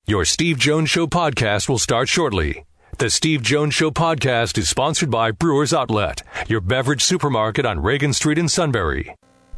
Your Steve Jones Show podcast will start shortly. The Steve Jones Show podcast is sponsored by Brewers Outlet, your beverage supermarket on Reagan Street in Sunbury.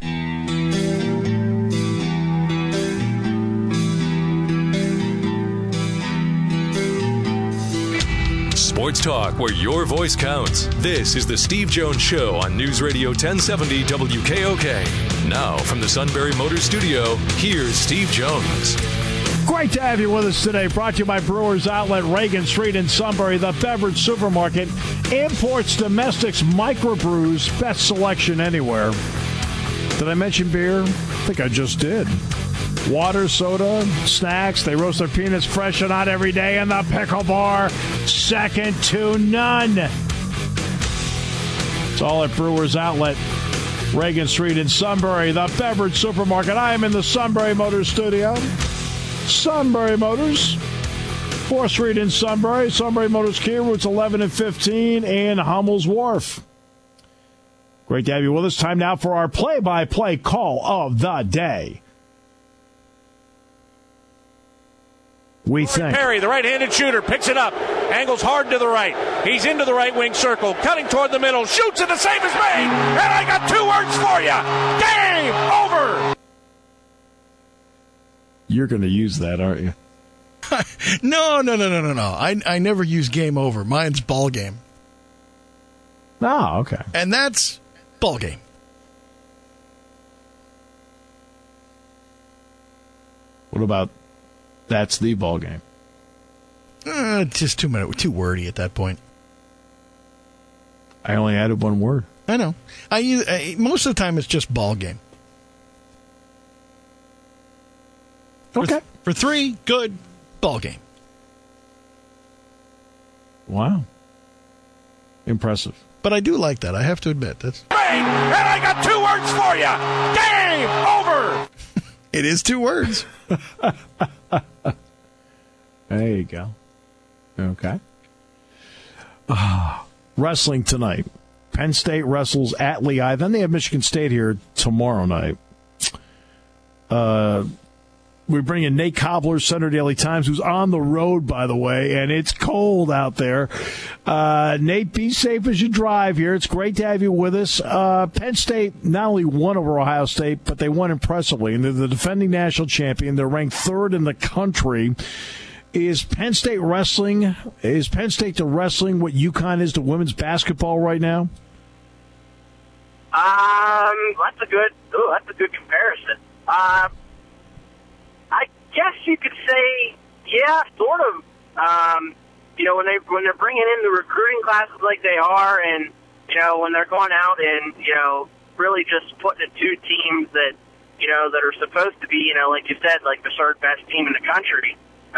Sports talk where your voice counts. This is the Steve Jones Show on News Radio 1070 WKOK. Now from the Sunbury Motors Studio, here's Steve Jones. Great to have you with us today. Brought to you by Brewers Outlet, Reagan Street in Sunbury, the beverage supermarket. Imports, domestics, microbrews, best selection anywhere. Did I mention beer? I think I just did. Water, soda, snacks. They roast their peanuts fresh and hot every day in the pickle bar. Second to none. It's all at Brewers Outlet, Reagan Street in Sunbury, the beverage supermarket. I am in the Sunbury Motors studio. Sunbury Motors, 4th Street in Sunbury. Sunbury Motors Kia, routes 11 and 15 in Hummel's Wharf. Great to have you with us. Time now for our play-by-play call of the day. Perry, the right-handed shooter, picks it up, angles hard to the right. He's into the right wing circle, cutting toward the middle, shoots and the save is made. And I got 2 words for you. Game over. You're going to use that, aren't you? No. I never use game over. Mine's ball game. Oh, okay. And that's ball game. What about that's the ball game? Just too wordy at that point. I only added one word. I know. Most of the time it's just ball game. Okay. For 3, good, ball game. Wow. Impressive. But I do like that, I have to admit. That's. And I got 2 words for you. Game over. It is 2 words. There you go. Okay. Wrestling tonight. Penn State wrestles at Lehigh. Then they have Michigan State here tomorrow night. We bring in Nate Cobbler, Center Daily Times, who's on the road, by the way, and it's cold out there. Nate, be safe as you drive here. It's great to have you with us. Penn State not only won over Ohio State, but they won impressively, and they're the defending national champion. They're ranked 3rd in the country. Is Penn State to wrestling what UConn is to women's basketball right now? That's a good comparison. I guess you could say, yeah, sort of. When they're bringing in the recruiting classes like they are, and when they're going out and really just putting in 2 teams that that are supposed to be like you said, like the 3rd best team in the country.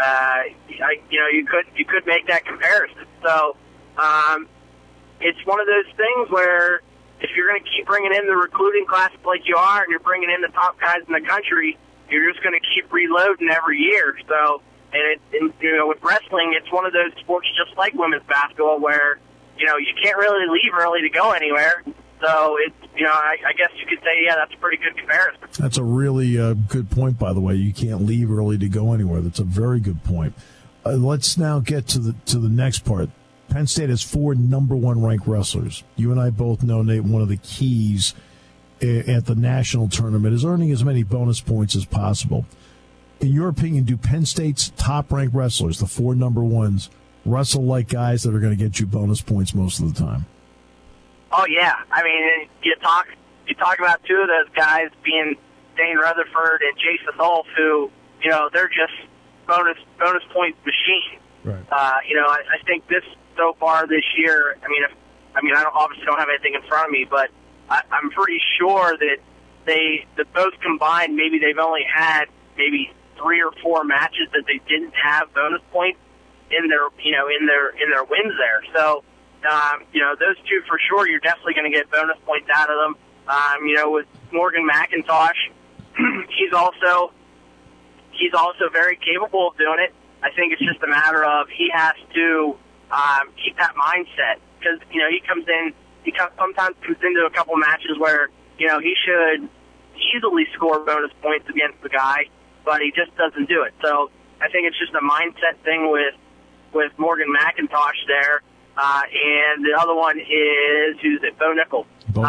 You could make that comparison. So it's one of those things where if you're going to keep bringing in the recruiting classes like you are, and you're bringing in the top guys in the country, you're just going to keep reloading every year. So, and with wrestling, it's one of those sports just like women's basketball where, you can't really leave early to go anywhere. So, it's, I guess you could say, yeah, that's a pretty good comparison. That's a really good point, by the way. You can't leave early to go anywhere. That's a very good point. Let's now get to the next part. Penn State has 4 number 1 ranked wrestlers. You and I both know, Nate, one of the keys at the national tournament is earning as many bonus points as possible. In your opinion, do Penn State's top-ranked wrestlers, the 4 number 1s, wrestle like guys that are going to get you bonus points most of the time? Oh, yeah. I mean, you talk about 2 of those guys being Dane Rutherford and Jason Wolf, who, they're just bonus point machines. Right. I think so far this year, I obviously don't have anything in front of me, but I'm pretty sure that both combined, maybe they've only had maybe 3 or 4 matches that they didn't have bonus points in their wins there. So, those 2 for sure, you're definitely going to get bonus points out of them. With Morgan McIntosh, he's also very capable of doing it. I think it's just a matter of he has to keep that mindset because he sometimes comes into a couple matches where he should easily score bonus points against the guy, but he just doesn't do it. So I think it's just a mindset thing with Morgan McIntosh there. And the other one is, who's it? Bo Nickel. Bo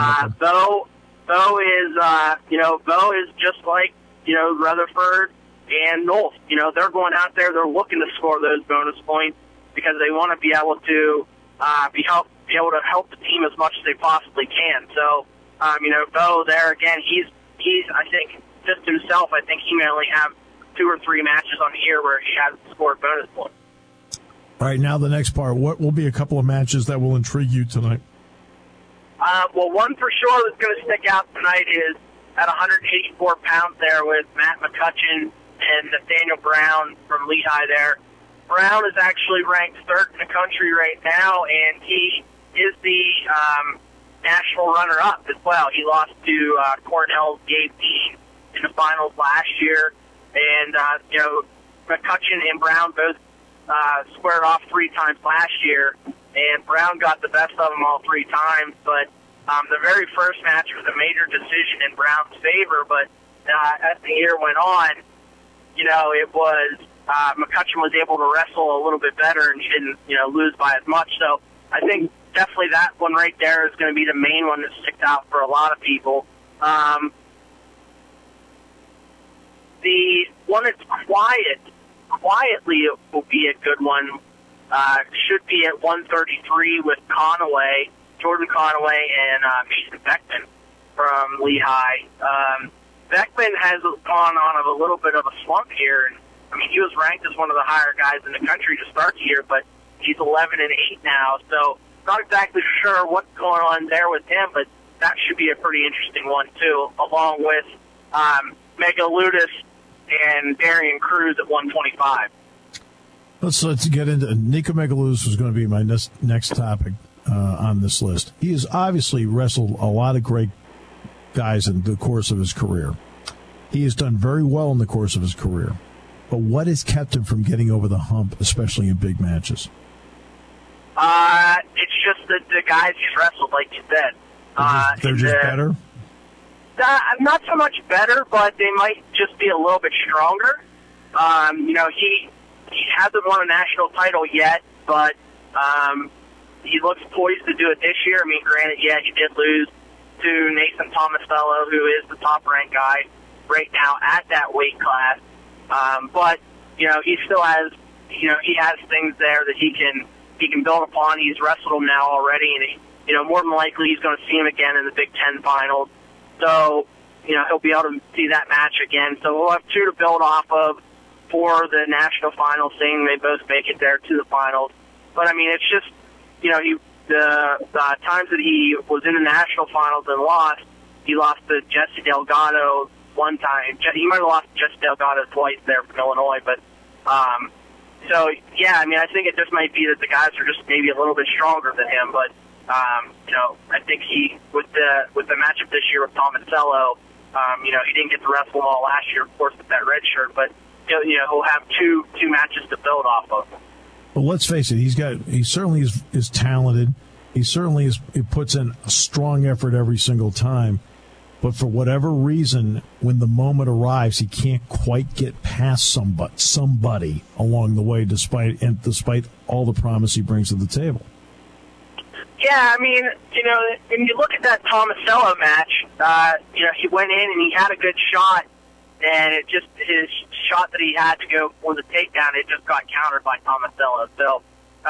is just like, Rutherford and Knowles. They're going out there, they're looking to score those bonus points because they want to be able to be able to help the team as much as they possibly can. So, Bo there again, he's I think just himself. I think he may only have 2 or 3 matches on the year where he hasn't scored bonus points. All right, now the next part. What will be a couple of matches that will intrigue you tonight? Well, one for sure that's going to stick out tonight is at 184 pounds there with Matt McCutcheon and Nathaniel Brown from Lehigh there. Brown is actually ranked 3rd in the country right now, and he is the national runner-up as well. He lost to Cornell's Gabe Dean in the finals last year, and McCutcheon and Brown both squared off 3 times last year, and Brown got the best of them all 3 times, but the very first match was a major decision in Brown's favor, but as the year went on, it was McCutcheon was able to wrestle a little bit better, and he didn't, lose by as much. So I think definitely that one right there is going to be the main one that sticks out for a lot of people. The one that's quietly it will be a good one. Should be at 133 with Jordan Conaway, and Mason Beckman from Lehigh. Beckman has gone on a little bit of a slump here. And, he was ranked as one of the higher guys in the country to start the year, but he's 11-8 now. So not exactly sure what's going on there with him, but that should be a pretty interesting one too, along with Megaludis and Darian Cruz at 125. Let's get into Nico Megaludis is going to be my next topic on this list. He has obviously wrestled a lot of great guys in the course of his career. He has done very well in the course of his career. But what has kept him from getting over the hump, especially in big matches? It's just the guys he's wrestled, like you said. They're just better? Not so much better, but they might just be a little bit stronger. He hasn't won a national title yet, but he looks poised to do it this year. Granted, he did lose to Nathan Tomasello, who is the top-ranked guy right now at that weight class. But he still has, he has things there that he can build upon. He's wrestled them now already, and more than likely he's going to see him again in the Big Ten finals. So, he'll be able to see that match again. So we'll have 2 to build off of for the national finals, saying they both make it there to the finals. But it's just, the times that he was in the national finals and lost, he lost to Jesse Delgado one time. He might have lost to Jesse Delgado twice there from Illinois, but I think it just might be that the guys are just maybe a little bit stronger than him. But I think he with the matchup this year with Tomasello, he didn't get to wrestle them all last year, of course, with that red shirt, but he'll have two matches to build off of. Well, let's face it, he certainly is talented. He certainly he puts in a strong effort every single time. But for whatever reason, when the moment arrives, he can't quite get past somebody along the way, despite all the promise he brings to the table. Yeah, when you look at that Tomasello match, he went in and he had a good shot, and his shot that he had to go for the takedown, it just got countered by Tomasello. So,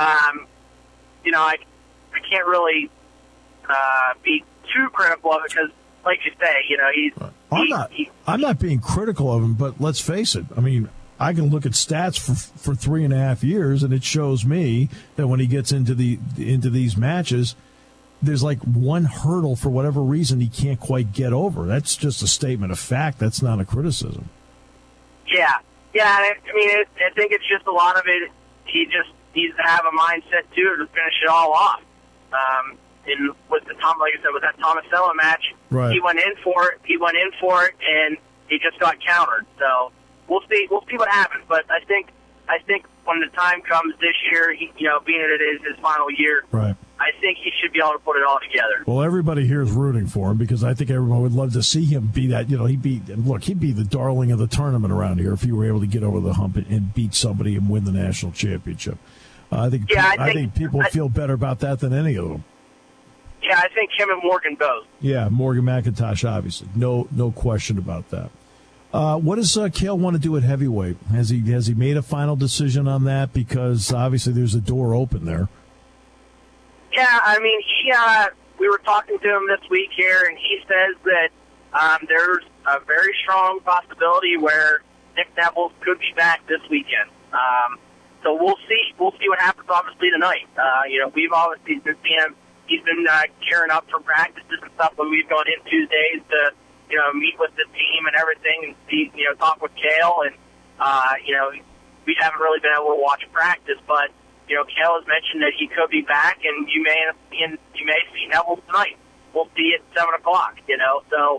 I can't really be too critical of it because, like you say, I'm not being critical of him, but let's face it. I can look at stats for 3.5 years, and it shows me that when he gets into these matches, there's like one hurdle for whatever reason he can't quite get over. That's just a statement of fact. That's not a criticism. Yeah. I think it's just a lot of it. He just needs to have a mindset too to finish it all off. With that Tomasello match, right. He went in for it, and he just got countered. So we'll see what happens. But I think when the time comes this year, being that it is his final year, right. I think he should be able to put it all together. Well, everybody here is rooting for him because I think everyone would love to see him be that. He'd be the darling of the tournament around here if he were able to get over the hump and beat somebody and win the national championship. I think people feel better about that than any of them. Yeah, I think him and Morgan both. Yeah, Morgan McIntosh, obviously, no question about that. What does Cale want to do at heavyweight? Has he made a final decision on that? Because obviously there's a door open there. Yeah, I mean, we were talking to him this week here, and he says that there's a very strong possibility where Nick Neville could be back this weekend. So we'll see. We'll see what happens, obviously, tonight. We've obviously been seeing him. He's been gearing up for practices and stuff when we've gone in Tuesdays to, meet with the team and everything and see, talk with Cale. And, we haven't really been able to watch practice, but Cale has mentioned that he could be back, and you may see Neville tonight. We'll see at 7:00. So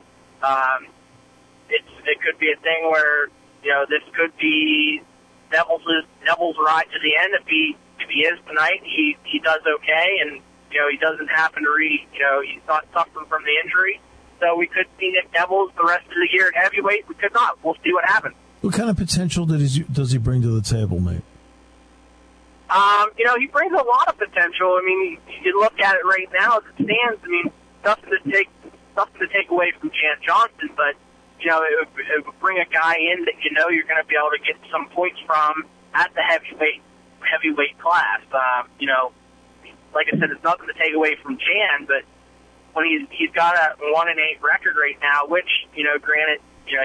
it could be a thing where this could be Neville's ride to the end. If he is tonight, he does okay, and he doesn't happen to he's not suffering from the injury. So we could see Nick Neville the rest of the year at heavyweight. We could not. We'll see what happens. What kind of potential does he bring to the table, Nate? He brings a lot of potential. I mean, you look at it right now as it stands. I mean, nothing to take away from Jan Johnson, but it would bring a guy in that you're going to be able to get some points from at the heavyweight class. Like I said, it's nothing to take away from Jan, but when he's got a 1-8 record right now, which granted,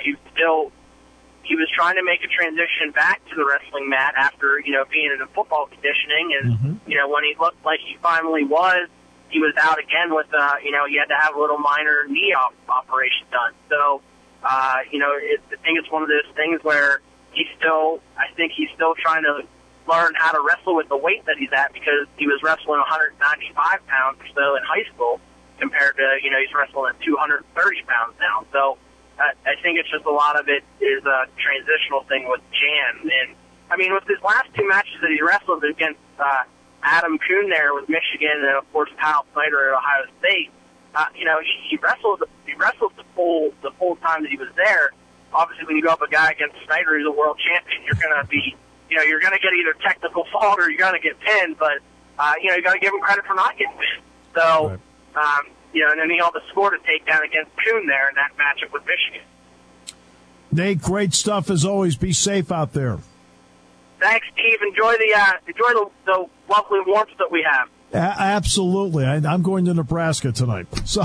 he was trying to make a transition back to the wrestling mat after, being in the football conditioning. And, when he looked like he finally was, he was out again with, he had to have a little minor knee operation done. So, I think it's one of those things where I think he's still trying to learn how to wrestle with the weight that he's at, because he was wrestling 195 pounds or so in high school compared to, he's wrestling at 230 pounds now. So, I think it's just a lot of it is a transitional thing with Jan. And, I mean, with his last two matches that he wrestled against Adam Kuhn there with Michigan and, of course, Kyle Snyder at Ohio State, he wrestled the full time that he was there. Obviously, when you go up a guy against Snyder who's a world champion, you're going to be, you're going to get either technical fault or you're going to get pinned. But, you got to give him credit for not getting pinned. So, right. And then he held the score to take down against Kuhn there in that matchup with Michigan. Nate, great stuff as always. Be safe out there. Thanks, Steve. Enjoy the lovely warmth that we have. Absolutely. I'm going to Nebraska tonight. So,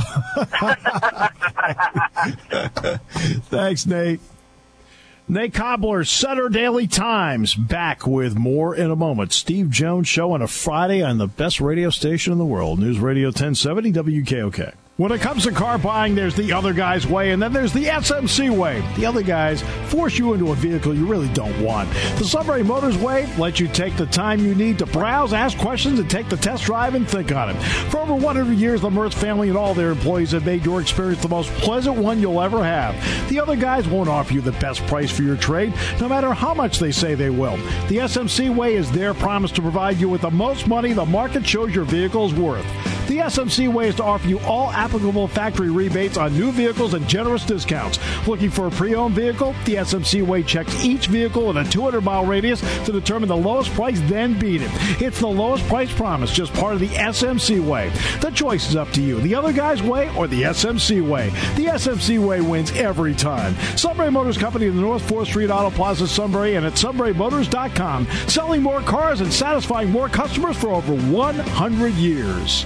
thanks, Nate. Nate Cobbler, Sutter Daily Times, back with more in a moment. Steve Jones Show on a Friday on the best radio station in the world, News Radio 1070 WKOK. When it comes to car buying, there's the other guy's way, and then there's the SMC way. The other guys force you into a vehicle you really don't want. The Sunbury Motors way lets you take the time you need to browse, ask questions, and take the test drive and think on it. For over 100 years, the Mertz family and all their employees have made your experience the most pleasant one you'll ever have. The other guys won't offer you the best price for your trade, no matter how much they say they will. The SMC way is their promise to provide you with the most money the market shows your vehicle is worth. The SMC way is to offer you all applicable factory rebates on new vehicles and generous discounts. Looking for a pre-owned vehicle? The SMC way checks each vehicle in a 200-mile radius to determine the lowest price, then beat it. It's the lowest price promise, just part of the SMC way. The choice is up to you. The other guy's way or the SMC way. The SMC way wins every time. Sunbury Motors Company in the North 4th Street Auto Plaza, Sunbury, and at sunburymotors.com. Selling more cars and satisfying more customers for over 100 years.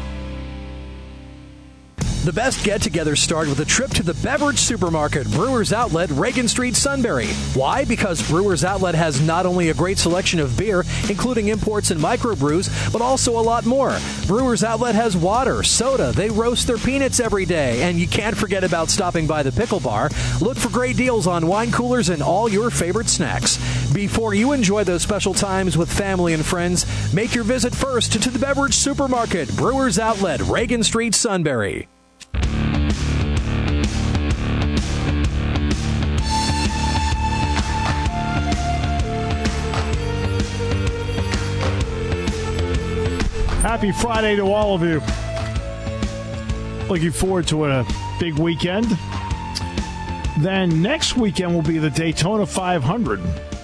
The best get-togethers start with a trip to the beverage supermarket, Brewers Outlet, Reagan Street, Sunbury. Why? Because Brewers Outlet has not only a great selection of beer, including imports and microbrews, but also a lot more. Brewers Outlet has water, soda, they roast their peanuts every day, and you can't forget about stopping by the pickle bar. Look for great deals on wine coolers and all your favorite snacks. Before you enjoy those special times with family and friends, make your visit first to the beverage supermarket, Brewers Outlet, Reagan Street, Sunbury. Happy Friday to all of you. Looking forward to a big weekend. Then next weekend will be the Daytona 500.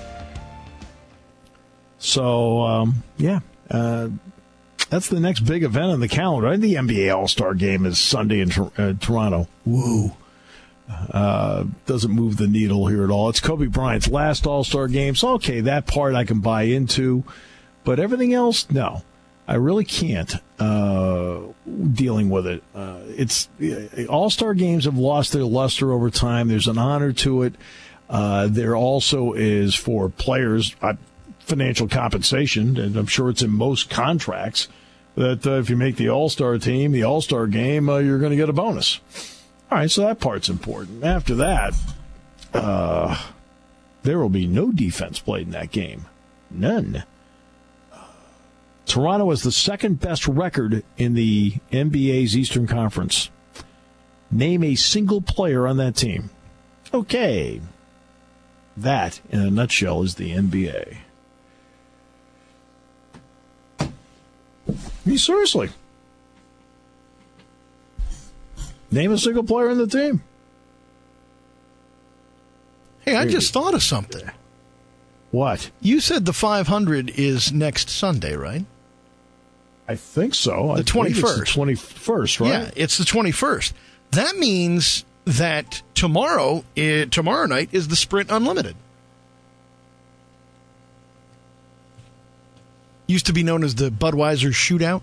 So, that's the next big event on the calendar. The NBA All-Star Game is Sunday in Toronto. Woo. Doesn't move the needle here at all. It's Kobe Bryant's last All-Star Game. So, okay, that part I can buy into. But everything else, no. I really can't dealing with it. All-Star games have lost their luster over time. There's an honor to it. There also is for players financial compensation, and I'm sure it's in most contracts that if you make the All-Star team, the All-Star game, you're going to get a bonus. All right, so that part's important. After that, there will be no defense played in that game. None. Toronto has the second best record in the NBA's Eastern Conference. Name a single player on that team. Okay. That, in a nutshell, is the NBA. Seriously. Name a single player on the team. Hey, I just thought of something. What? You said the 500 is next Sunday, right? I think so. The 21st. It's the 21st, right? Yeah, it's the 21st. That means that tomorrow night is the Sprint Unlimited. Used to be known as the Budweiser Shootout.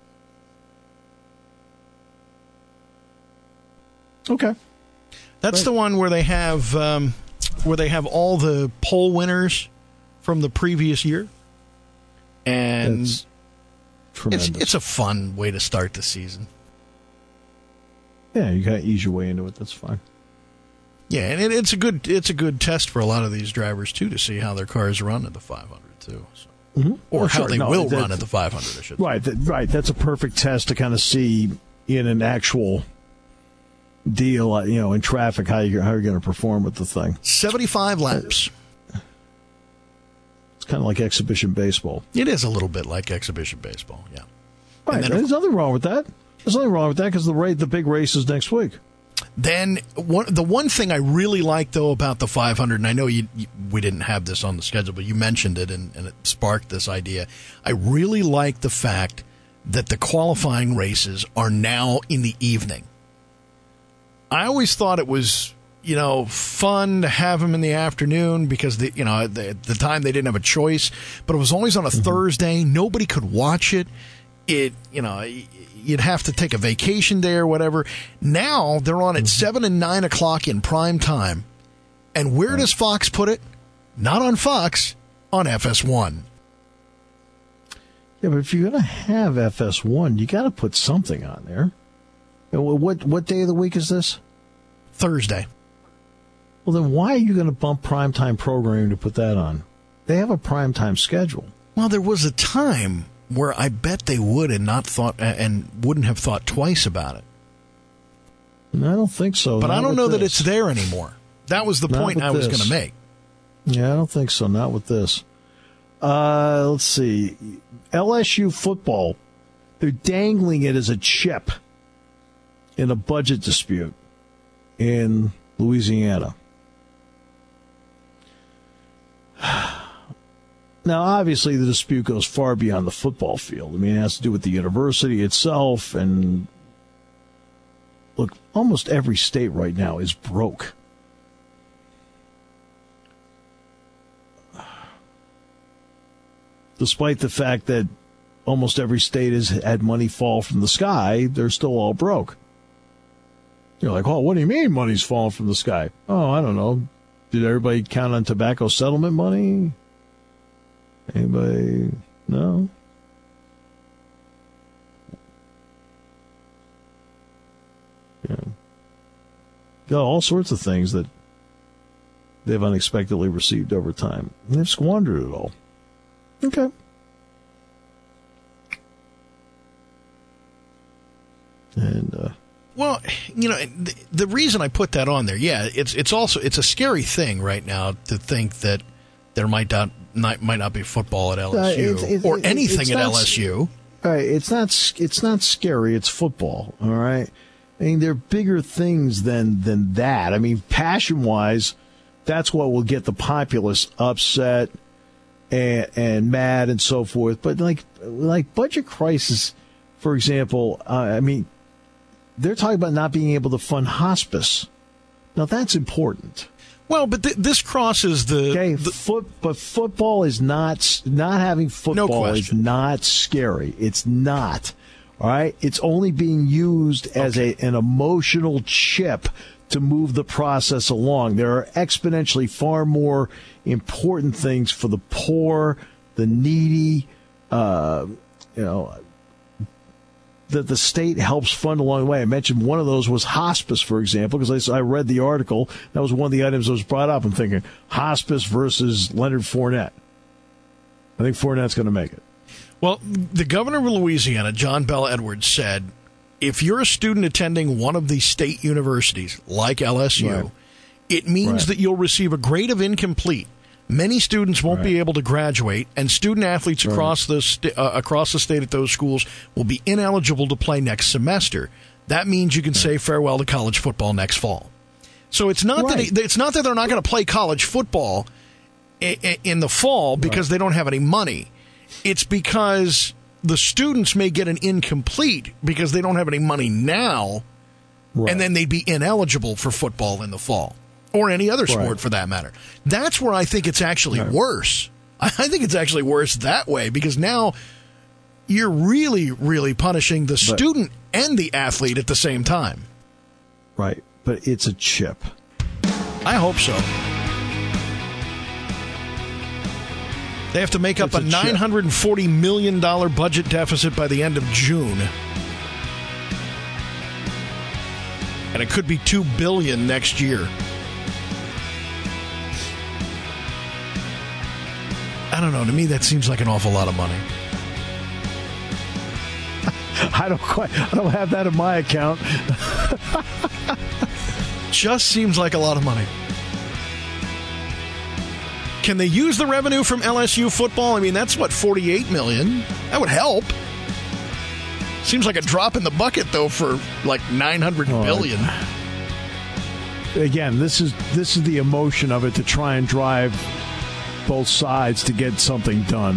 Okay. That's the one where they have all the poll winners from the previous year. And it's a fun way to start the season. Yeah, you got to ease your way into it. That's fine. Yeah, and it's a good test for a lot of these drivers too to see how their cars run at the 500 too, so. Or how they will run at the 500. I should say. Right. That's a perfect test to kind of see in an actual deal, in traffic how you're going to perform with the thing. 75 laps. It's kind of like exhibition baseball. It is a little bit like exhibition baseball, yeah. Right. There's nothing wrong with that. There's nothing wrong with that because the big race is next week. Then the one thing I really like, though, about the 500, and I know we didn't have this on the schedule, but you mentioned it and it sparked this idea. I really like the fact that the qualifying races are now in the evening. I always thought it was, fun to have them in the afternoon because at the time they didn't have a choice, but it was always on a Thursday. Nobody could watch it. You'd have to take a vacation day or whatever. Now they're on at 7 and 9 o'clock in prime time. And where does Fox put it? Not on Fox, on FS1. Yeah, but if you're going to have FS1, you got to put something on there. What day of the week is this? Thursday. Well, then why are you going to bump primetime programming to put that on? They have a primetime schedule. Well, there was a time where I bet they would and wouldn't have thought twice about it. No, I don't think so. But I don't know that it's there anymore. That was the point I was going to make. Yeah, I don't think so. Not with this. Let's see. LSU football, they're dangling it as a chip in a budget dispute in Louisiana. Now, obviously, the dispute goes far beyond the football field. I mean, it has to do with the university itself. And look, almost every state right now is broke. Despite the fact that almost every state has had money fall from the sky, they're still all broke. You're like, oh, what do you mean money's falling from the sky? Oh, I don't know. Did everybody count on tobacco settlement money? Anybody? No? Yeah. Got all sorts of things that they've unexpectedly received over time. And they've squandered it all. Okay. And, well, the reason I put that on there, yeah, it's a scary thing right now to think that there might not be football at LSU or anything at LSU. All right, it's not scary. It's football. All right. I mean, there are bigger things than that. I mean, passion-wise, that's what will get the populace upset and mad and so forth. But like budget crisis, for example, I mean, they're talking about not being able to fund hospice. Now, that's important. Well, but this crosses the... But football is not having football is not scary. It's not. All right? It's only being used as an emotional chip to move the process along. There are exponentially far more important things for the poor, the needy, that the state helps fund along the way. I mentioned one of those was hospice, for example, because I read the article. That was one of the items that was brought up. I'm thinking hospice versus Leonard Fournette. I think Fournette's going to make it. Well, the governor of Louisiana, John Bel Edwards, said if you're a student attending one of the state universities like LSU, it means that you'll receive a grade of incomplete. Many students won't be able to graduate, and student athletes across the state at those schools will be ineligible to play next semester. That means you can say farewell to college football next fall. So it's not that they're not going to play college football in the fall because they don't have any money. It's because the students may get an incomplete because they don't have any money now, and then they'd be ineligible for football in the fall. Or any other sport, for that matter. That's where I think it's actually worse. I think it's actually worse that way, because now you're really, really punishing the student and the athlete at the same time. Right, but it's a chip. I hope so. They have to make up a $940 million budget deficit by the end of June. And it could be $2 billion next year. I don't know. To me, that seems like an awful lot of money. I don't have that in my account. Just seems like a lot of money. Can they use the revenue from LSU football? I mean, that's what, $48 million? That would help. Seems like a drop in the bucket, though, for like $900 billion. Again, this is the emotion of it to try and drive both sides to get something done.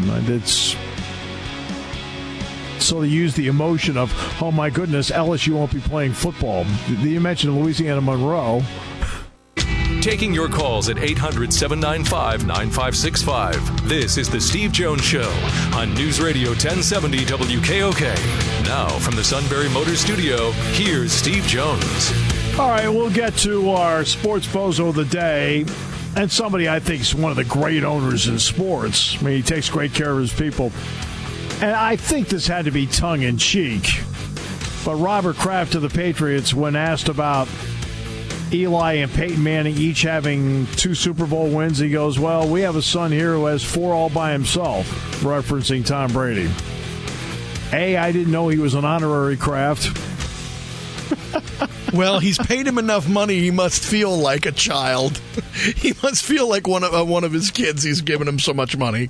So they use the emotion of, oh my goodness, LSU won't be playing football. You mentioned Louisiana Monroe. Taking your calls at 800-795-9565. This is the Steve Jones Show on News Radio 1070 WKOK. Now from the Sunbury Motors Studio, here's Steve Jones. All right, we'll get to our sports bozo of the day. And somebody I think is one of the great owners in sports. I mean, he takes great care of his people. And I think this had to be tongue-in-cheek. But Robert Kraft of the Patriots, when asked about Eli and Peyton Manning each having 2 Super Bowl wins, he goes, well, we have a son here who has 4 all by himself, referencing Tom Brady. I didn't know he was an honorary Kraft. Well, he's paid him enough money. He must feel like a child. He must feel like one of his kids. He's given him so much money.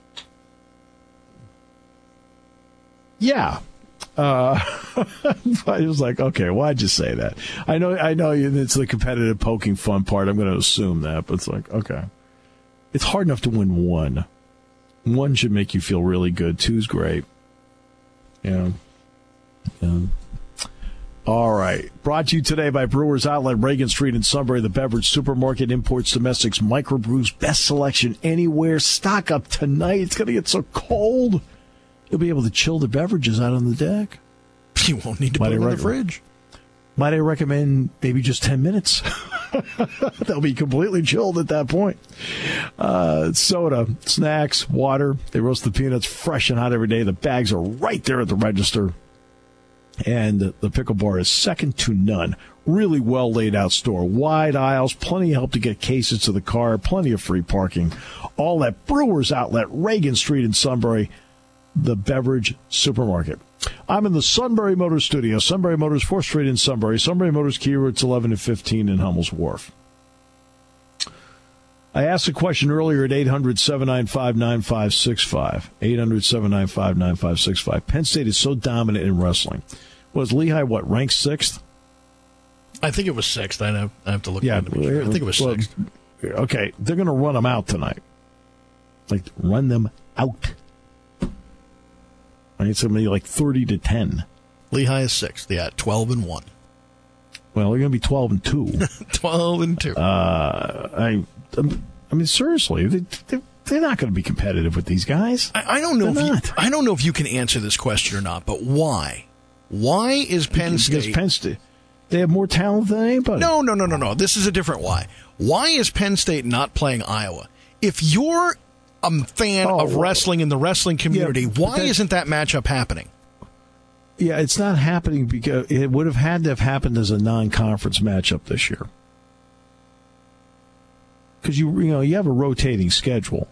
Yeah. I was like, okay, why'd you say that? I know. It's the competitive poking fun part. I'm going to assume that, but it's like, okay, it's hard enough to win 1. 1 should make you feel really good. 2's great. Yeah. All right. Brought to you today by Brewers Outlet, Reagan Street in Sunbury, the beverage supermarket, imports, domestics, microbrews, best selection anywhere. Stock up tonight. It's going to get so cold. You'll be able to chill the beverages out on the deck. You won't need to put them in the fridge. Might I recommend maybe just 10 minutes? They'll be completely chilled at that point. Soda, snacks, water. They roast the peanuts fresh and hot every day. The bags are right there at the register. And the pickle bar is second to none. Really well laid out store. Wide aisles, plenty of help to get cases to the car, plenty of free parking. All at Brewers Outlet, Reagan Street in Sunbury, the beverage supermarket. I'm in the Sunbury Motors studio. Sunbury Motors, 4th Street in Sunbury. Sunbury Motors, Key Routes 11 and 15 in Hummel's Wharf. I asked a question earlier at 800-795-9565. 800-795-9565. Penn State is so dominant in wrestling. Was Lehigh, ranked 6th? I think it was 6th. I have to look at it. I think it was 6th. Okay, they're going to run them out tonight. Run them out. I need somebody 30-10. Lehigh is 6th. Yeah, 12-1. Well, they're going to be 12-2. 12-2. I mean, seriously, they're not going to be competitive with these guys. I don't know I don't know if you can answer this question or not, but why? Why is Penn State? Because Penn State, they have more talent than anybody. No. This is a different why. Why is Penn State not playing Iowa? If you're a fan of wrestling in the wrestling community, why isn't that matchup happening? Yeah, it's not happening because it would have had to have happened as a non-conference matchup this year. Because you have a rotating schedule.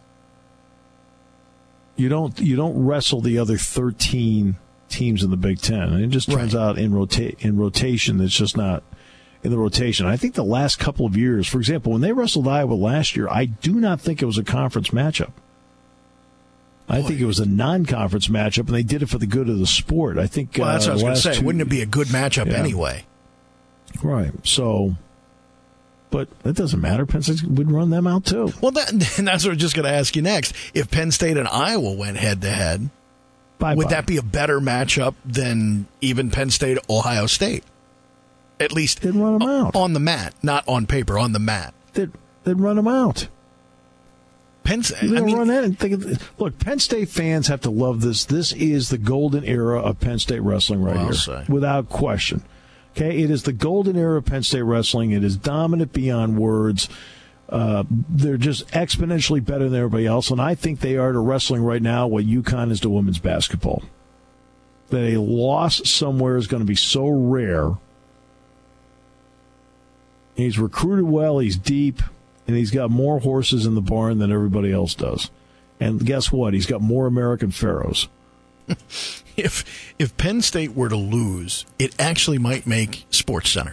You don't wrestle the other 13 teams in the Big Ten, and it just turns out in rotation it's just not in the rotation. I think the last couple of years, for example, when they wrestled Iowa last year, I do not think it was a conference matchup. I think it was a non-conference matchup, and they did it for the good of the sport. I think. Well, that's what I was going to say. Wouldn't it be a good matchup anyway? Right. So, but it doesn't matter. Penn State would run them out too. Well, that's what I was just going to ask you next. If Penn State and Iowa went head-to-head, would that be a better matchup than even Penn State, Ohio State? At least they'd run them out on the mat, not on paper, on the mat. They'd run them out. Penn State fans have to love this. This is the golden era of Penn State wrestling here, without question. Okay, it is the golden era of Penn State wrestling. It is dominant beyond words. They're just exponentially better than everybody else, and I think they are to wrestling right now what UConn is to women's basketball. That a loss somewhere is going to be so rare. He's recruited well, he's deep, and he's got more horses in the barn than everybody else does. And guess what? He's got more American Pharaohs. If Penn State were to lose, it actually might make SportsCenter.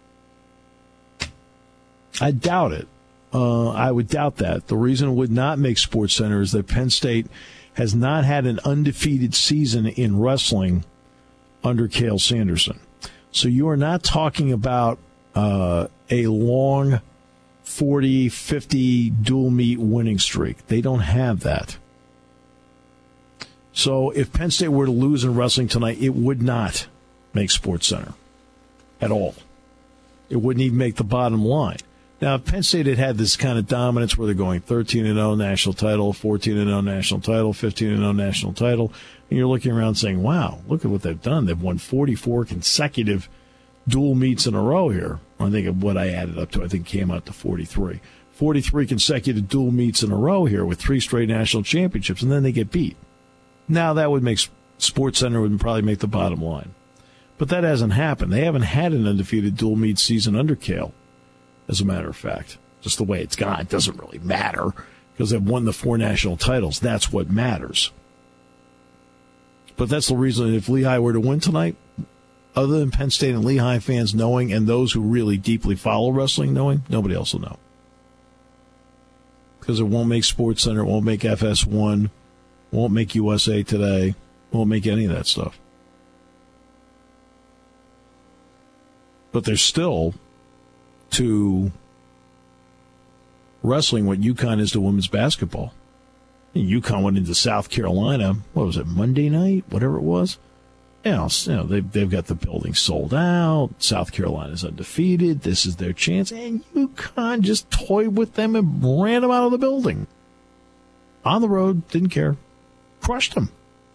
I doubt it. I would doubt that. The reason it would not make SportsCenter is that Penn State has not had an undefeated season in wrestling under Cale Sanderson. So you are not talking about a long 40, 50 dual meet winning streak. They don't have that. So if Penn State were to lose in wrestling tonight, it would not make SportsCenter at all. It wouldn't even make the bottom line. Now, if Penn State had this kind of dominance where they're going 13-0 national title, 14-0 national title, 15-0 national title, and you're looking around saying, wow, look at what they've done. They've won 44 consecutive dual meets in a row here. I think of what I added up to, I think came out to 43. 43 consecutive dual meets in a row here with 3 straight national championships, and then they get beat. Now that would make SportsCenter would probably make the bottom line. But that hasn't happened. They haven't had an undefeated dual meet season under Cale, as a matter of fact. Just the way it's gone, it doesn't really matter because they've won the 4 national titles. That's what matters. But that's the reason if Lehigh were to win tonight, other than Penn State and Lehigh fans knowing and those who really deeply follow wrestling knowing, nobody else will know. Because it won't make SportsCenter, it won't make FS1, won't make USA Today, won't make any of that stuff. But there's still to wrestling what UConn is to women's basketball. And UConn went into South Carolina, what was it, Monday night, whatever it was? They've got the building sold out. South Carolina's undefeated. This is their chance. And UConn just toyed with them and ran them out of the building. On the road, didn't care. Crushed them.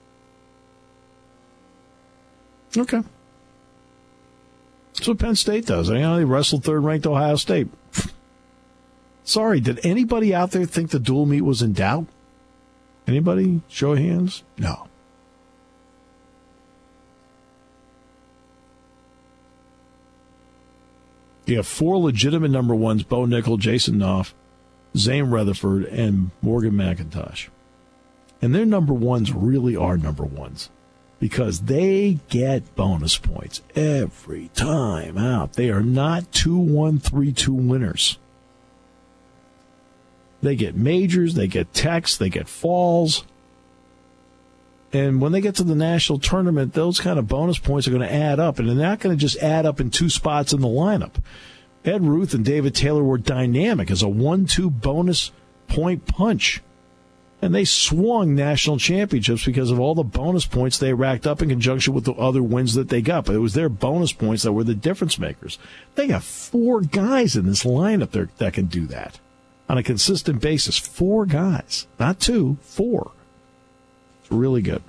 Okay. That's what Penn State does. They wrestled third-ranked Ohio State. Sorry, did anybody out there think the dual meet was in doubt? Anybody? Show of hands? No. You have 4 legitimate number ones, Bo Nickel, Jason Knopf, Zane Rutherford, and Morgan McIntosh. And their number ones really are number ones because they get bonus points every time out. They are not 2-1, 3-2 winners. They get majors, they get techs, they get falls. And when they get to the national tournament, those kind of bonus points are going to add up, and they're not going to just add up in two spots in the lineup. Ed Ruth and David Taylor were dynamic as a 1-2 bonus point punch. And they swung national championships because of all the bonus points they racked up in conjunction with the other wins that they got. But it was their bonus points that were the difference makers. They got 4 guys in this lineup there that can do that on a consistent basis. 4 guys, not 2, 4. It's really good.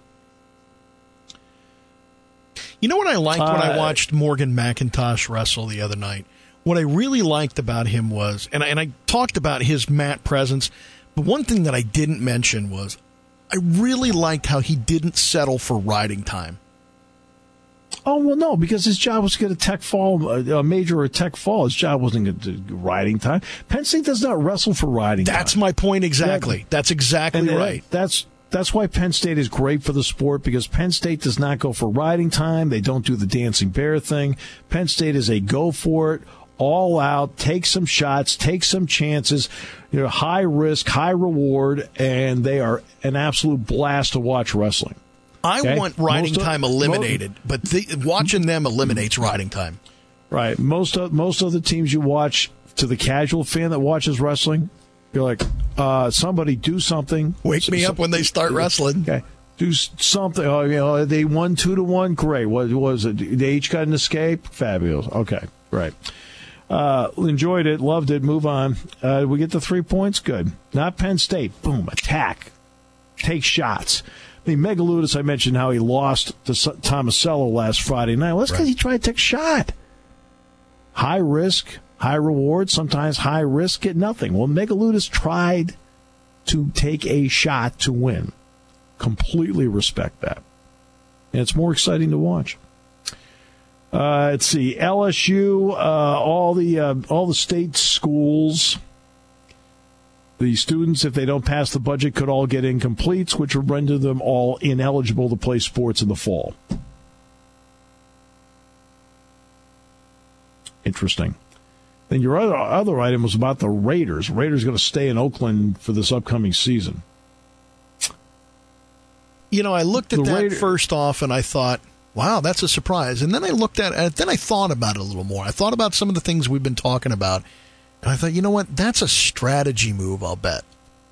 You know what I liked when I watched Morgan McIntosh wrestle the other night? What I really liked about him was, and I talked about his mat presence, but one thing that I didn't mention was I really liked how he didn't settle for riding time. Oh, well, no, because his job was to get a tech fall, a major or a tech fall. His job wasn't to riding time. Penn State does not wrestle for riding time. That's my point exactly. That's exactly right. That's why Penn State is great for the sport, because Penn State does not go for riding time. They don't do the dancing bear thing. Penn State is a go for it, all out, take some shots, take some chances, high risk, high reward, and they are an absolute blast to watch wrestling. I want riding time eliminated, but watching them eliminates riding time. Right. Most of the teams you watch, to the casual fan that watches wrestling, you're like, somebody do something. Wake me up when they start wrestling. Okay. Do something. Oh, they won 2-1. Great. What was it? They each got an escape. Fabulous. Okay. Right. Enjoyed it. Loved it. Move on. We get the 3 points. Good. Not Penn State. Boom. Attack. Take shots. I mean, Megaludis, I mentioned how he lost to Tomasello last Friday night. Well, that's because he tried to take a shot. High risk, high reward. Sometimes high risk, get nothing. Well, Megaludis tried to take a shot to win. Completely respect that. And it's more exciting to watch. Let's see. LSU, all the state schools, the students, if they don't pass the budget, could all get incompletes, which would render them all ineligible to play sports in the fall. Interesting. Then your other item was about the Raiders. Raiders going to stay in Oakland for this upcoming season. I looked at that first off, and I thought, wow, that's a surprise. And then I looked at it, then I thought about it a little more. I thought about some of the things we've been talking about. And I thought, you know what? That's a strategy move, I'll bet.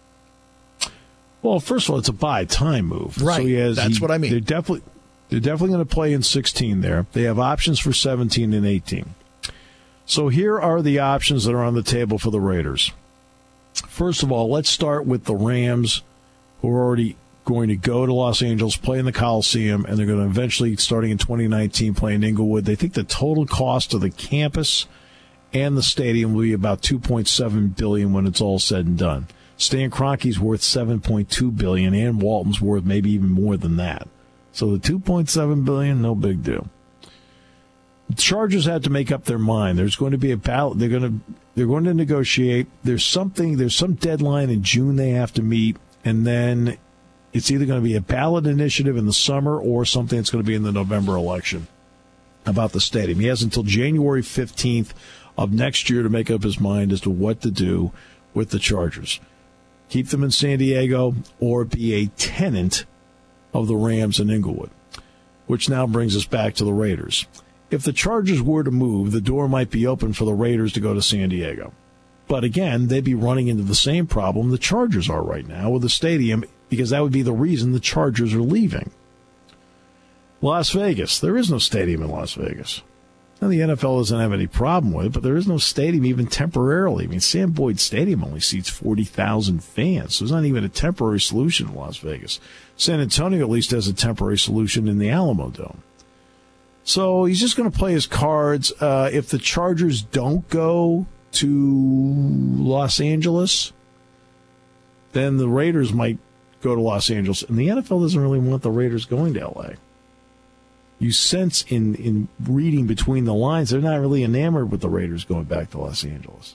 Well, first of all, it's a buy time move. Right. So that's what I mean. They're definitely going to play in 16 there. They have options for 17 and 18. So here are the options that are on the table for the Raiders. First of all, let's start with the Rams, who are already going to go to Los Angeles, play in the Coliseum, and they're going to eventually, starting in 2019, play in Inglewood. They think the total cost of the campus and the stadium will be about $2.7 billion when it's all said and done. Stan Kroenke's worth $7.2 billion, and Walton's worth maybe even more than that. So the $2.7 billion, no big deal. The Chargers had to make up their mind. There's going to be a ballot. They're going to negotiate. There's some deadline in June they have to meet, and then it's either going to be a ballot initiative in the summer or something that's going to be in the November election about the stadium. He has until January 15th of next year to make up his mind as to what to do with the Chargers. Keep them in San Diego or be a tenant of the Rams in Inglewood, which now brings us back to the Raiders. If the Chargers were to move, the door might be open for the Raiders to go to San Diego. But again, they'd be running into the same problem the Chargers are right now with the stadium, because that would be the reason the Chargers are leaving. Las Vegas. There is no stadium in Las Vegas. Now, the NFL doesn't have any problem with it, but there is no stadium even temporarily. I mean, Sam Boyd Stadium only seats 40,000 fans. So there's not even a temporary solution in Las Vegas. San Antonio at least has a temporary solution in the Alamo Dome. So he's just going to play his cards. If the Chargers don't go to Los Angeles, then the Raiders might go to Los Angeles. And the NFL doesn't really want the Raiders going to L.A. You sense in reading between the lines, they're not really enamored with the Raiders going back to Los Angeles.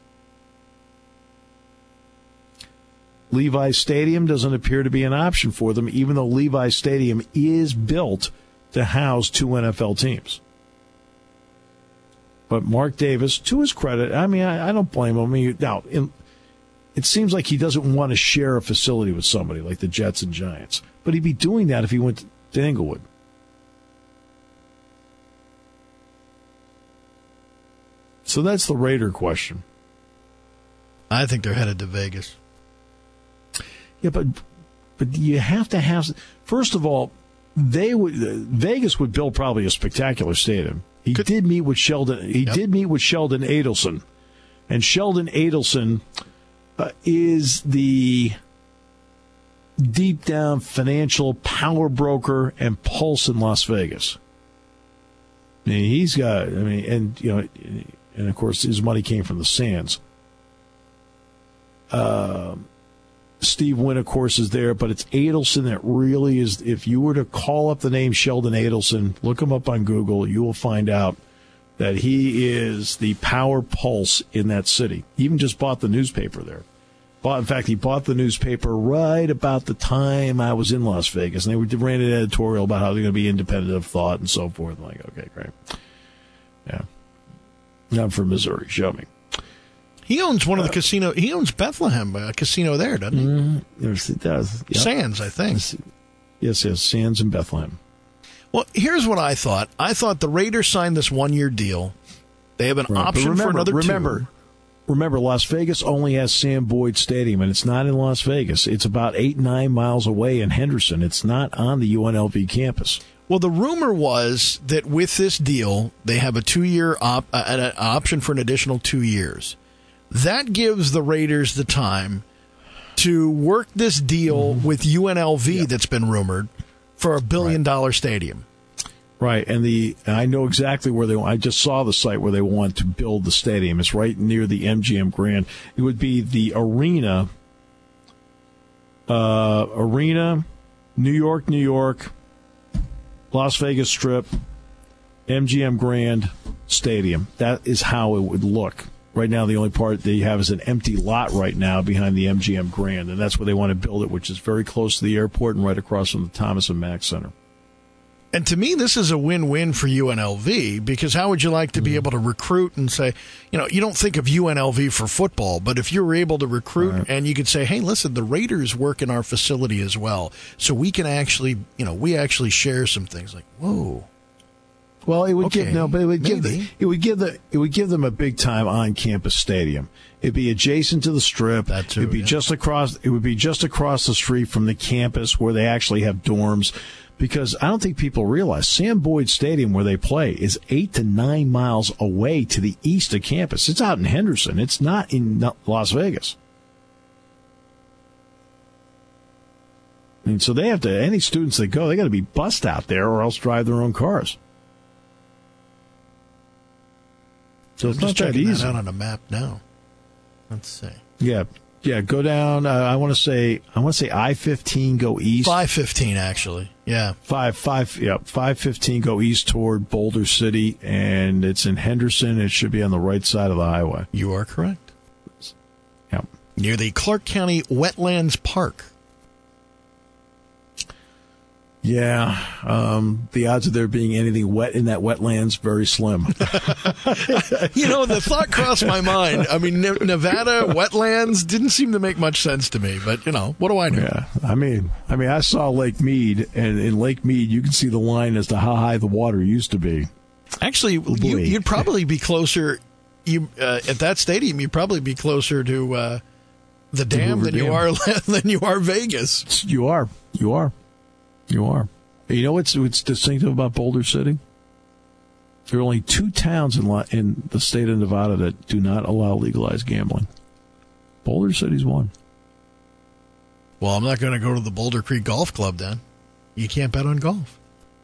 Levi's Stadium doesn't appear to be an option for them, even though Levi's Stadium is built to house 2 NFL teams. But Mark Davis, to his credit, I mean, I don't blame him. I mean, now, it seems like he doesn't want to share a facility with somebody like the Jets and Giants. But he'd be doing that if he went to Inglewood. So that's the Raider question. I think they're headed to Vegas. Yeah, but you have to have. First of all, Vegas would build probably a spectacular stadium. He did meet with Sheldon. He did meet with Sheldon Adelson, and Sheldon Adelson is the deep down financial power broker and pulse in Las Vegas. I mean, he's got. I mean, and of course his money came from the Sands. Steve Wynn, of course, is there, but it's Adelson that really is. If you were to call up the name Sheldon Adelson, look him up on Google, you will find out that he is the power pulse in that city. He even just bought the newspaper there. In fact, he bought the newspaper right about the time I was in Las Vegas, and they ran an editorial about how they're going to be independent of thought and so forth. I'm like, okay, great. Yeah. I'm from Missouri. Show me. He owns one of the casino. He owns Bethlehem, a casino there, doesn't he? Yes, he does. Yep. Sands, I think. Yes, Sands in Bethlehem. Well, here's what I thought. I thought the Raiders signed this one-year deal. They have an option for another two. Remember, Las Vegas only has Sam Boyd Stadium, and it's not in Las Vegas. It's about 8-9 miles away in Henderson. It's not on the UNLV campus. Well, the rumor was that with this deal, they have a 2-year an option for an additional 2 years. That gives the Raiders the time to work this deal with UNLV that's been rumored for $1 billion stadium. Right, and I know exactly where they want. I just saw the site where they want to build the stadium. It's right near the MGM Grand. It would be the Arena, New York, Las Vegas Strip, MGM Grand Stadium. That is how it would look. Right now, the only part they have is an empty lot right now behind the MGM Grand, and that's where they want to build it, which is very close to the airport and right across from the Thomas and Mack Center. And to me, this is a win-win for UNLV, because how would you like to be able to recruit and say, you don't think of UNLV for football, but if you were able to recruit and you could say, hey, listen, the Raiders work in our facility as well, so we can actually, we actually share some things like, whoa. Well, it would give them a big time on campus stadium. It'd be adjacent to the Strip. It would be just across the street from the campus where they actually have dorms. Because I don't think people realize Sam Boyd Stadium, where they play, is 8 to 9 miles away to the east of campus. It's out in Henderson. It's not in Las Vegas. I mean, so they have to. Any students that go, they got to be bused out there, or else drive their own cars. So it's not that easy. That out on a map now. Let's see. Yeah, go down. I want to say I-15 go east. 515 actually. Yeah. 515 go east toward Boulder City, and it's in Henderson. It should be on the right side of the highway. You are correct. Yep. Near the Clark County Wetlands Park. Yeah, the odds of there being anything wet in that wetlands very slim. The thought crossed my mind. I mean, Nevada wetlands didn't seem to make much sense to me, but what do I know? Yeah, I mean, I saw Lake Mead, and in Lake Mead, you can see the line as to how high the water used to be. Actually, you'd probably be closer. At that stadium, you'd probably be closer to the dam than you are Vegas. You are. You know what's distinctive about Boulder City? There are only 2 towns in the state of Nevada that do not allow legalized gambling. Boulder City's one. Well, I'm not going to go to the Boulder Creek Golf Club then. You can't bet on golf.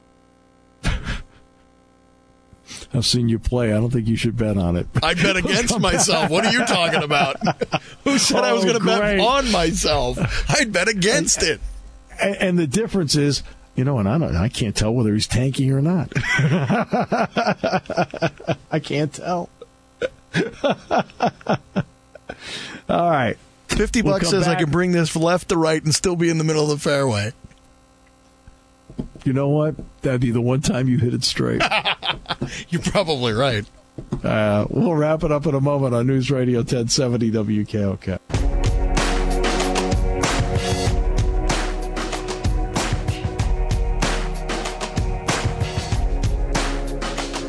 I've seen you play. I don't think you should bet on it. I'd bet against myself. What are you talking about? Who said I was going to bet on myself? I'd bet against it. And the difference is, and I can't tell whether he's tanking or not. I can't tell. All right. $50 says I can bring this left to right and still be in the middle of the fairway. You know what? That'd be the one time you hit it straight. You're probably right. We'll wrap it up in a moment on News Radio 1070 WKOK.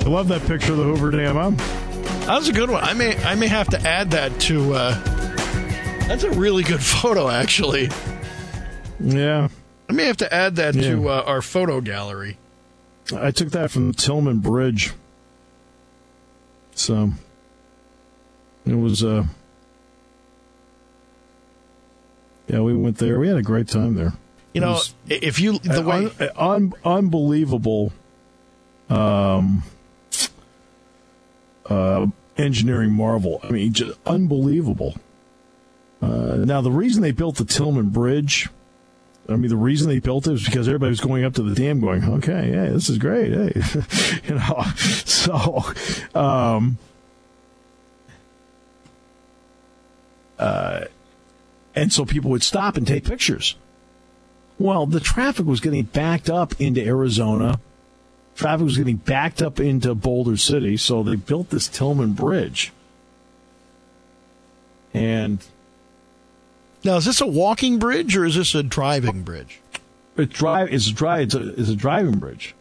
I love that picture of the Hoover Dam, huh? That was a good one. I may have to add that to. That's a really good photo, actually. Yeah. I may have to add that to our photo gallery. I took that from the Tillman Bridge. So it was. Yeah, we went there. We had a great time there. You know, if you the way unbelievable. Engineering marvel. I mean, just unbelievable. Now, the reason they built the Tillman Bridge, the reason they built it was because everybody was going up to the dam going, okay, hey, this is great. Hey, so, and so people would stop and take pictures. Well, the traffic was getting backed up into Arizona. Traffic was getting backed up into Boulder City, so they built this Tillman Bridge. And now, is this a walking bridge or is this a driving bridge? It's a driving bridge.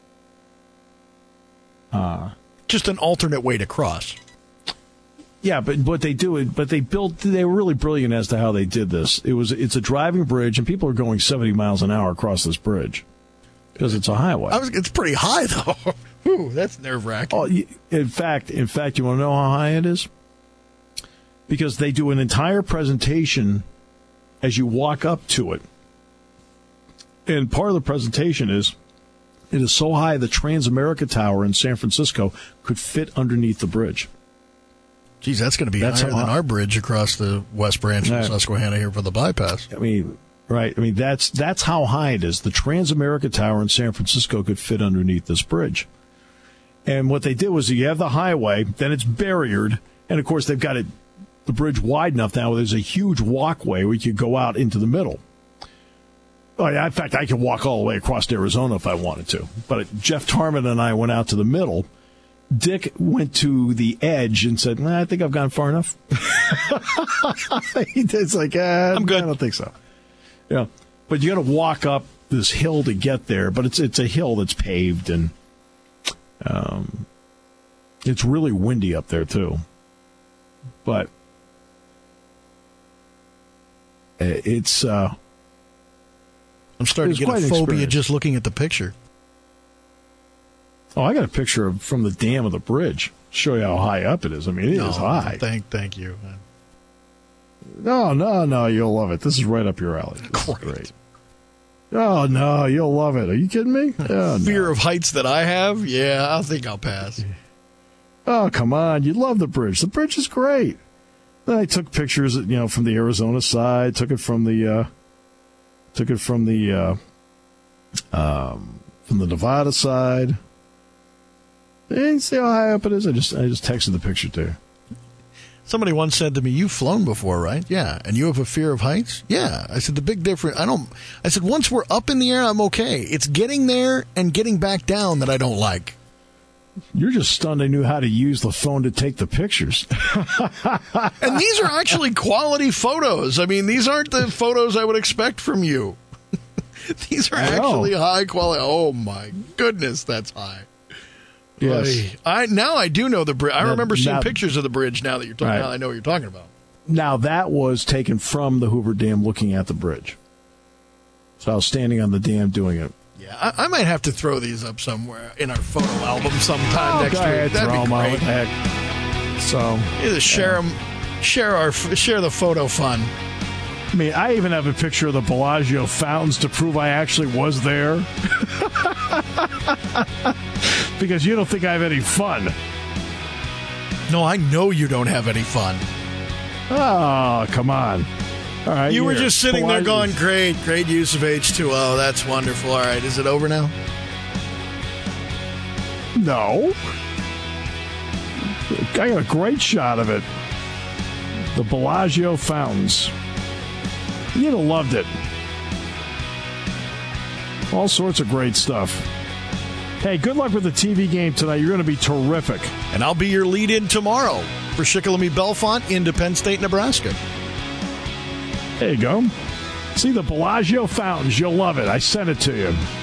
Just an alternate way to cross. Yeah, but what they do, they were really brilliant as to how they did this. It's a driving bridge, and people are going 70 miles an hour across this bridge. Because it's a highway. It's pretty high, though. Ooh, that's nerve-wracking. Oh, in fact, you want to know how high it is? Because they do an entire presentation as you walk up to it. And part of the presentation is, it is so high the Transamerica Tower in San Francisco could fit underneath the bridge. Geez, that's going to be higher than our bridge across the West Branch of Susquehanna here for the bypass. Right. That's how high it is. The Transamerica Tower in San Francisco could fit underneath this bridge. And what they did was you have the highway, then it's barriered, and of course they've got the bridge wide enough now where there's a huge walkway where you could go out into the middle. Oh, yeah, in fact, I could walk all the way across to Arizona if I wanted to. But Jeff Tarman and I went out to the middle. Dick went to the edge and said, I think I've gone far enough. It's like, I'm good. I don't think so. Yeah, but you got to walk up this hill to get there. But it's a hill that's paved, and it's really windy up there too. But it's I'm starting to get a phobia just looking at the picture. Oh, I got a picture from the dam of the bridge. Show you how high up it is. It is high. Thank you. No, you'll love it. This is right up your alley. Great. Oh, no, you'll love it. Are you kidding me? Oh, Fear of heights that I have? Yeah, I think I'll pass. Oh, come on. You love the bridge. The bridge is great. Then I took pictures, from the Arizona side, took it from the Nevada side. You see how high up it is? I just texted the picture to you. Somebody once said to me, "You've flown before, right?" Yeah. And you have a fear of heights? Yeah. I said, the big difference, I said, once we're up in the air, I'm okay. It's getting there and getting back down that I don't like. You're just stunned I knew how to use the phone to take the pictures. And these are actually quality photos. These aren't the photos I would expect from you. These are actually high quality. Oh, my goodness, that's high. Yes. I do know the bridge. I remember seeing pictures of the bridge now that you're talking about. I know what you're talking about. Now, that was taken from the Hoover Dam looking at the bridge. So I was standing on the dam doing it. Yeah, I might have to throw these up somewhere in our photo album sometime next week. That'd be great. Heck. So either share them, share the photo fun. I even have a picture of the Bellagio fountains to prove I actually was there. Because you don't think I have any fun. No, I know you don't have any fun. Oh, come on. All right. You were just sitting there going, great use of H2O. That's wonderful. All right, is it over now? No. I got a great shot of it. The Bellagio fountains. You'd have loved it. All sorts of great stuff. Hey, good luck with the TV game tonight. You're going to be terrific. And I'll be your lead-in tomorrow for Shikellamy Bellefonte into Penn State, Nebraska. There you go. See the Bellagio fountains. You'll love it. I sent it to you.